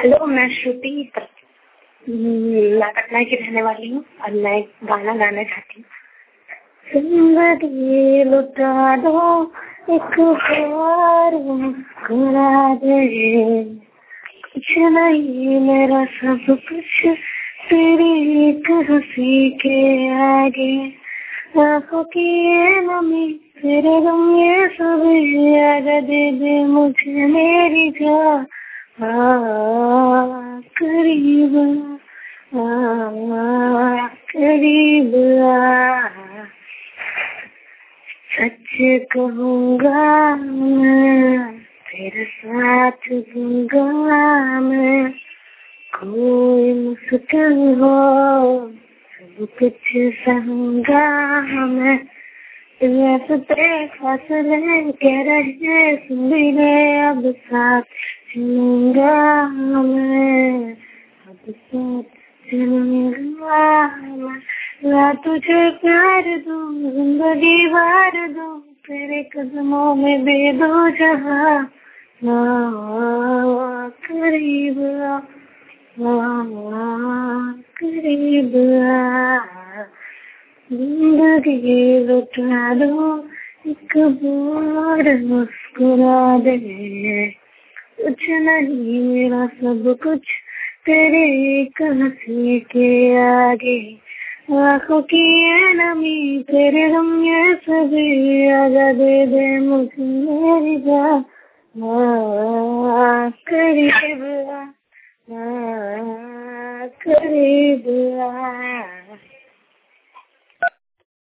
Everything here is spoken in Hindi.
हेलो, मैं श्रुति मैं पटना की रहने वाली हूँ और मैं एक गाना गाना चाहती हूँ। जिंदगी लुटा दो एक बार मुस्कुरा दे, कुछ नहीं मेरा सब कुछ तेरी एक हंसी के आगे, आंखों की ये नमी तेरे गम ये सब याद दे दे मुझे मेरी जान। करीब करीब सच कहूँगा मैं, तेरे साथ दूंगा मैं, कोई मुश्किल हो सब कुछ सहूँगा मैं। रास्ते फासले कह रहे सुन ले, अब साथ चलूंगा मैं, अब साथ चलूंगा मैं। मैं तुझे प्यार दूं, जिंदगी भर दूं, तेरे कदमों में दे दो जहां। करीब करीब जिंदगी लुटा दो एक बार मुस्कुरा दे, कुछ नहीं मेरा सब कुछ तेरे एक हंसी के आगे, आंखों की ये नमी तेरे गम ये सभी आजा दे दे मुझे मेरी जान। करीब करीब